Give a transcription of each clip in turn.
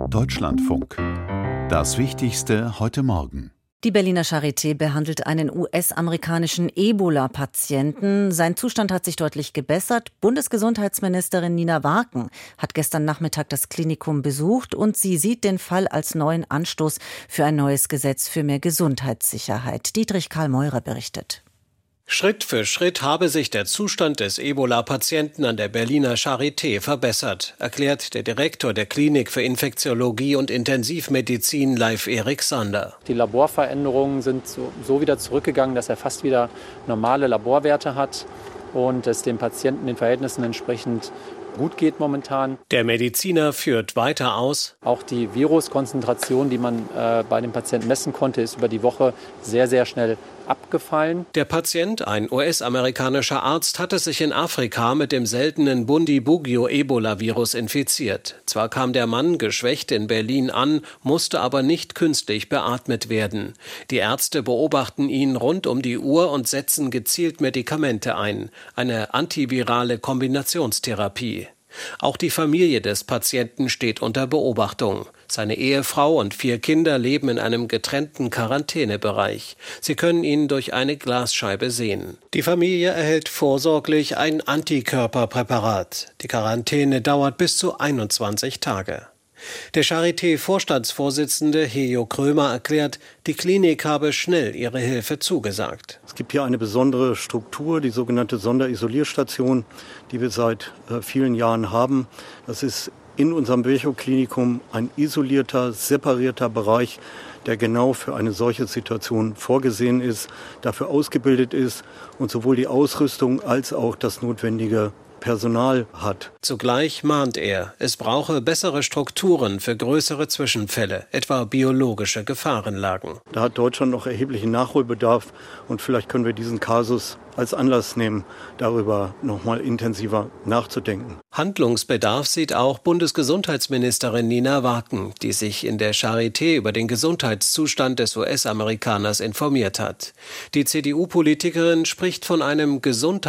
Deutschlandfunk. Das Wichtigste heute Morgen. Die Berliner Charité behandelt einen US-amerikanischen Ebola-Patienten. Sein Zustand hat sich deutlich gebessert. Bundesgesundheitsministerin Nina Warken hat gestern Nachmittag das Klinikum besucht und sie sieht den Fall als neuen Anstoß für ein neues Gesetz für mehr Gesundheitssicherheit. Dietrich Karl Meurer berichtet. Schritt für Schritt habe sich der Zustand des Ebola-Patienten an der Berliner Charité verbessert, erklärt der Direktor der Klinik für Infektiologie und Intensivmedizin, Leif-Erik Sander. Die Laborveränderungen sind so wieder zurückgegangen, dass er fast wieder normale Laborwerte hat und es dem Patienten den Verhältnissen entsprechend gut geht momentan. Der Mediziner führt weiter aus: Auch die Viruskonzentration, die man bei dem Patienten messen konnte, ist über die Woche sehr, sehr schnell abgefallen. Der Patient, ein US-amerikanischer Arzt, hatte sich in Afrika mit dem seltenen Bundibugyo-Ebola-Virus infiziert. Zwar kam der Mann geschwächt in Berlin an, musste aber nicht künstlich beatmet werden. Die Ärzte beobachten ihn rund um die Uhr und setzen gezielt Medikamente ein. Eine antivirale Kombinationstherapie. Auch die Familie des Patienten steht unter Beobachtung. Seine Ehefrau und 4 Kinder leben in einem getrennten Quarantänebereich. Sie können ihn durch eine Glasscheibe sehen. Die Familie erhält vorsorglich ein Antikörperpräparat. Die Quarantäne dauert bis zu 21 Tage. Der Charité-Vorstandsvorsitzende Hejo Krömer erklärt, die Klinik habe schnell ihre Hilfe zugesagt. Es gibt hier eine besondere Struktur, die sogenannte Sonderisolierstation, die wir seit vielen Jahren haben. Das ist in unserem Virchow-Klinikum ein isolierter, separierter Bereich, der genau für eine solche Situation vorgesehen ist, dafür ausgebildet ist und sowohl die Ausrüstung als auch das notwendige Personal hat. Zugleich mahnt er, es brauche bessere Strukturen für größere Zwischenfälle, etwa biologische Gefahrenlagen. Da hat Deutschland noch erheblichen Nachholbedarf und vielleicht können wir diesen Kasus als Anlass nehmen, darüber noch mal intensiver nachzudenken. Handlungsbedarf sieht auch Bundesgesundheitsministerin Nina Warken, die sich in der Charité über den Gesundheitszustand des US-Amerikaners informiert hat. Die CDU-Politikerin spricht von einem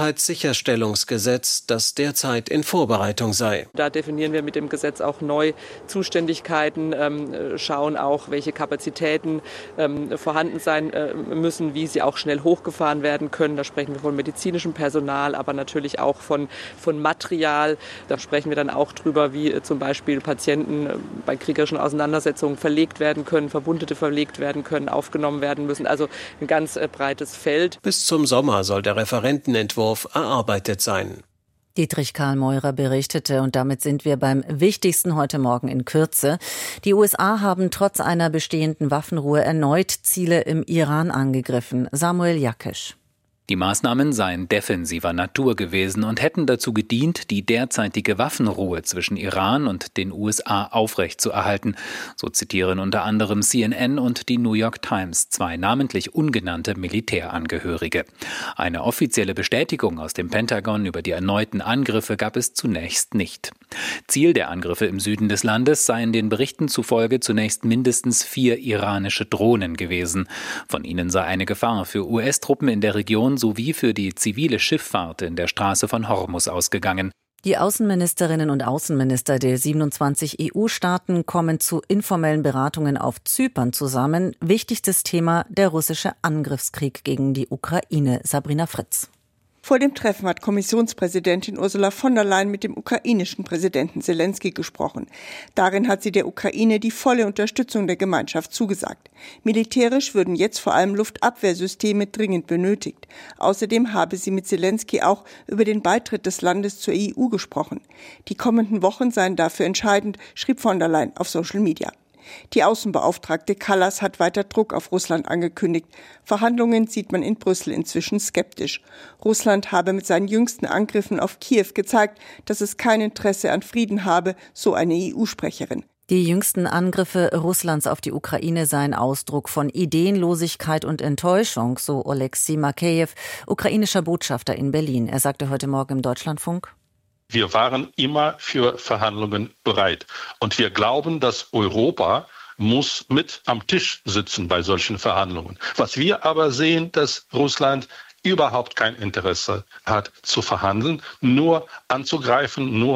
Gesundheitssicherstellungsgesetz, das derzeit in Vorbereitung sei. Da definieren wir mit dem Gesetz auch neu Zuständigkeiten, schauen auch, welche Kapazitäten vorhanden sein müssen, wie sie auch schnell hochgefahren werden können. Da sprechen wir von medizinischem Personal, aber natürlich auch von Material. Da sprechen wir dann auch drüber, wie zum Beispiel Patienten bei kriegerischen Auseinandersetzungen verlegt werden können, Verwundete verlegt werden können, aufgenommen werden müssen. Also ein ganz breites Feld. Bis zum Sommer soll der Referentenentwurf erarbeitet sein. Dietrich Karl Meurer berichtete und damit sind wir beim Wichtigsten heute Morgen in Kürze. Die USA haben trotz einer bestehenden Waffenruhe erneut Ziele im Iran angegriffen. Samuel Jakesch. Die Maßnahmen seien defensiver Natur gewesen und hätten dazu gedient, die derzeitige Waffenruhe zwischen Iran und den USA aufrechtzuerhalten. So zitieren unter anderem CNN und die New York Times 2 namentlich ungenannte Militärangehörige. Eine offizielle Bestätigung aus dem Pentagon über die erneuten Angriffe gab es zunächst nicht. Ziel der Angriffe im Süden des Landes seien den Berichten zufolge zunächst mindestens 4 iranische Drohnen gewesen. Von ihnen sei eine Gefahr für US-Truppen in der Region sowie für die zivile Schifffahrt in der Straße von Hormuz ausgegangen. Die Außenministerinnen und Außenminister der 27 EU-Staaten kommen zu informellen Beratungen auf Zypern zusammen. Wichtigstes Thema: der russische Angriffskrieg gegen die Ukraine. Sabrina Fritz. Vor dem Treffen hat Kommissionspräsidentin Ursula von der Leyen mit dem ukrainischen Präsidenten Selenskyj gesprochen. Darin hat sie der Ukraine die volle Unterstützung der Gemeinschaft zugesagt. Militärisch würden jetzt vor allem Luftabwehrsysteme dringend benötigt. Außerdem habe sie mit Selenskyj auch über den Beitritt des Landes zur EU gesprochen. Die kommenden Wochen seien dafür entscheidend, schrieb von der Leyen auf Social Media. Die Außenbeauftragte Kallas hat weiter Druck auf Russland angekündigt. Verhandlungen sieht man in Brüssel inzwischen skeptisch. Russland habe mit seinen jüngsten Angriffen auf Kiew gezeigt, dass es kein Interesse an Frieden habe, so eine EU-Sprecherin. Die jüngsten Angriffe Russlands auf die Ukraine seien Ausdruck von Ideenlosigkeit und Enttäuschung, so Oleksiy Makeyev, ukrainischer Botschafter in Berlin. Er sagte heute Morgen im Deutschlandfunk: Wir waren immer für Verhandlungen bereit. Und wir glauben, dass Europa muss mit am Tisch sitzen bei solchen Verhandlungen. Was wir aber sehen, dass Russland überhaupt kein Interesse hat zu verhandeln, nur anzugreifen, nur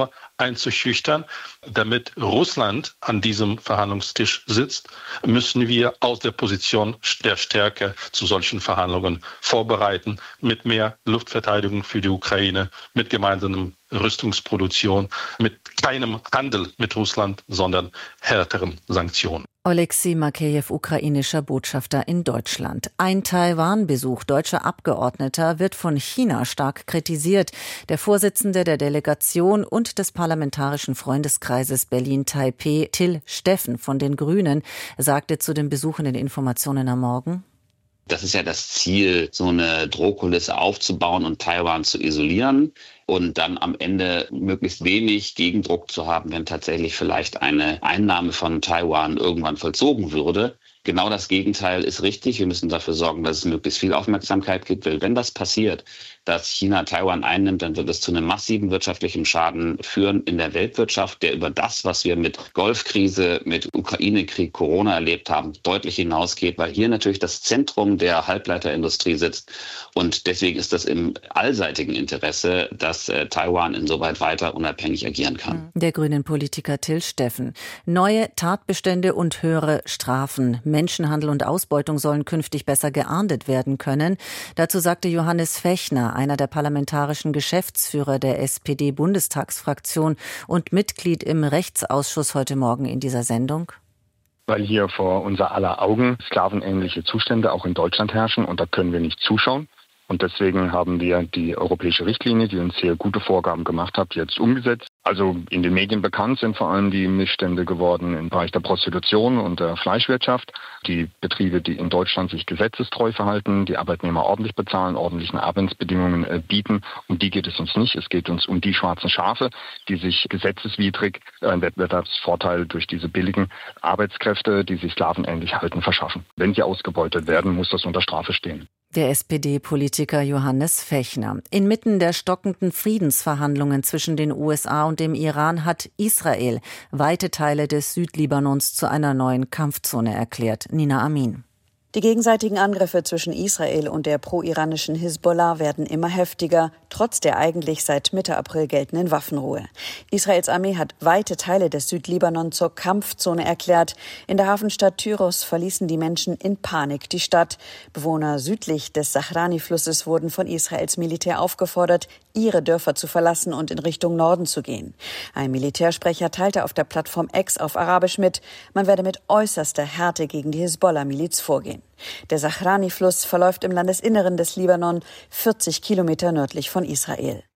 einzuschüchtern. Damit Russland an diesem Verhandlungstisch sitzt, müssen wir aus der Position der Stärke zu solchen Verhandlungen vorbereiten, mit mehr Luftverteidigung für die Ukraine, mit gemeinsamen Rüstungsproduktion, mit keinem Handel mit Russland, sondern härteren Sanktionen. Oleksiy Makejew, ukrainischer Botschafter in Deutschland. Ein Taiwan-Besuch deutscher Abgeordneter wird von China stark kritisiert. Der Vorsitzende der Delegation und des Parlamentarischen Freundeskreises Berlin-Taipeh, Till Steffen von den Grünen, sagte zu dem Besuch in den Informationen am Morgen: Das ist ja das Ziel, so eine Drohkulisse aufzubauen und Taiwan zu isolieren und dann am Ende möglichst wenig Gegendruck zu haben, wenn tatsächlich vielleicht eine Einnahme von Taiwan irgendwann vollzogen würde. Genau das Gegenteil ist richtig. Wir müssen dafür sorgen, dass es möglichst viel Aufmerksamkeit gibt. Weil wenn das passiert, dass China Taiwan einnimmt, dann wird es zu einem massiven wirtschaftlichen Schaden führen in der Weltwirtschaft, der über das, was wir mit Golfkrise, mit Ukraine-Krieg, Corona erlebt haben, deutlich hinausgeht, weil hier natürlich das Zentrum der Halbleiterindustrie sitzt. Und deswegen ist das im allseitigen Interesse, dass Taiwan insoweit weiter unabhängig agieren kann. Der grünen Politiker Till Steffen. Neue Tatbestände und höhere Strafen. Menschenhandel und Ausbeutung sollen künftig besser geahndet werden können. Dazu sagte Johannes Fechner, einer der parlamentarischen Geschäftsführer der SPD-Bundestagsfraktion und Mitglied im Rechtsausschuss, heute Morgen in dieser Sendung. Weil hier vor unser aller Augen sklavenähnliche Zustände auch in Deutschland herrschen und da können wir nicht zuschauen. Und deswegen haben wir die europäische Richtlinie, die uns hier gute Vorgaben gemacht hat, jetzt umgesetzt. Also in den Medien bekannt sind vor allem die Missstände geworden im Bereich der Prostitution und der Fleischwirtschaft. Die Betriebe, die in Deutschland sich gesetzestreu verhalten, die Arbeitnehmer ordentlich bezahlen, ordentliche Arbeitsbedingungen bieten. Um die geht es uns nicht. Es geht uns um die schwarzen Schafe, die sich gesetzeswidrig einen Wettbewerbsvorteil durch diese billigen Arbeitskräfte, die sich sklavenähnlich halten, verschaffen. Wenn sie ausgebeutet werden, muss das unter Strafe stehen. Der SPD-Politiker Johannes Fechner. Inmitten der stockenden Friedensverhandlungen zwischen den USA und dem Iran hat Israel weite Teile des Südlibanons zu einer neuen Kampfzone erklärt. Nina Amin. Die gegenseitigen Angriffe zwischen Israel und der pro-iranischen Hisbollah werden immer heftiger, trotz der eigentlich seit Mitte April geltenden Waffenruhe. Israels Armee hat weite Teile des Südlibanon zur Kampfzone erklärt. In der Hafenstadt Tyros verließen die Menschen in Panik die Stadt. Bewohner südlich des Sahrani-Flusses wurden von Israels Militär aufgefordert, ihre Dörfer zu verlassen und in Richtung Norden zu gehen. Ein Militärsprecher teilte auf der Plattform X auf Arabisch mit, man werde mit äußerster Härte gegen die Hisbollah-Miliz vorgehen. Der Sahrani-Fluss verläuft im Landesinneren des Libanon, 40 Kilometer nördlich von Israel.